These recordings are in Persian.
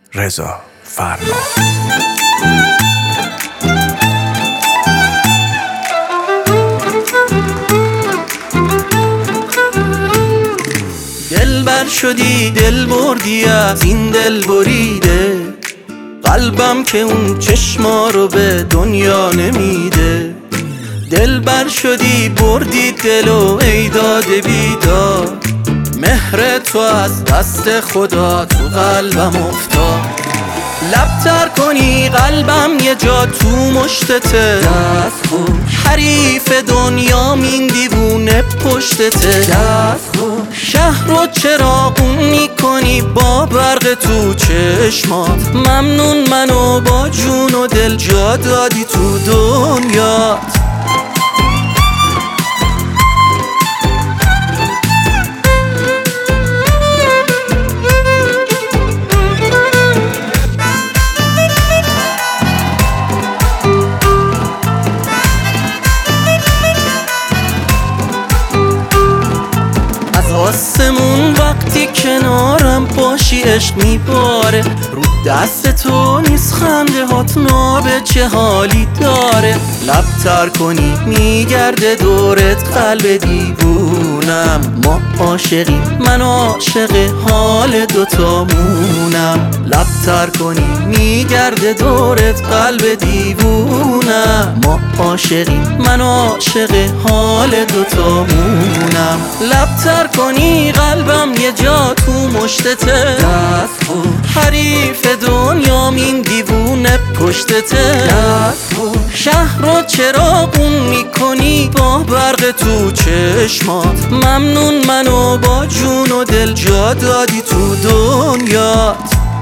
رضا فرمان. دلبر شدی دل بردی از این دل بریده، قلبم که اون چشما رو به دنیا نمیده. دلبر شدی بردی دلو ای داده بیداد، مهر تو از دست خدا تو قلبم افتاد. لبتر کنی قلبم یه جا تو مشتته، دست خوش حریف دنیا این دیوونه پشتته. دست خوش شهر رو چراغون میکنی با برق تو چشمات، ممنون منو با جون و دل جا دادی تو دنیات. آسمون وقتی کنارم باشی عشق میباره، رو دست تو نیست خنده هات نابه چه حالی داره. لبتر کنی میگرده دورت قلب دیوونم، ما عاشقیم من عاشق حال دوتامونم. لبتر کنی میگرده دورت قلب دیوونم، ما عاشقیم من عاشق حال دوتامونم. لبتر کنی قلبم یه جا تو مشتته، دست خوش حریف دنیا این دیوونه پشتته. دست خوش شهر رو چراغون میکنی با برق تو چشمات، ممنون منو با جون و دل جا دادی تو دنیات.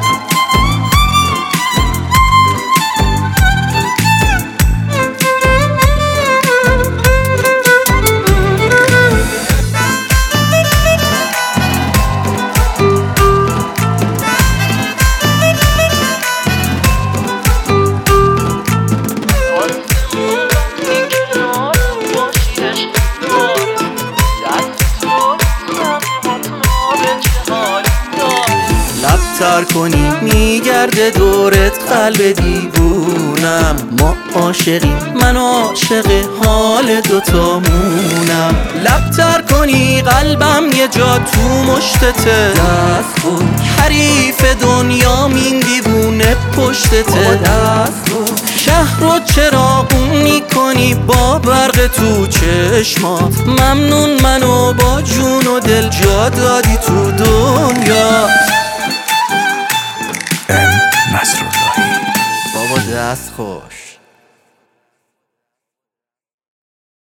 لبتر کنی میگرده دورت قلب دیوونم، ما عاشقیم من عاشق حال دوتامونم. لبتر کنی قلبم یه جا تو مشتته، دست خوش حریف دنیا این دیوونه پشتته. دست خوش شهر رو چراغون میکنی با برق تو چشمات، ممنون منو با جون و دل جا دادی تو دنیات. نصراللهی بابا دست خوش.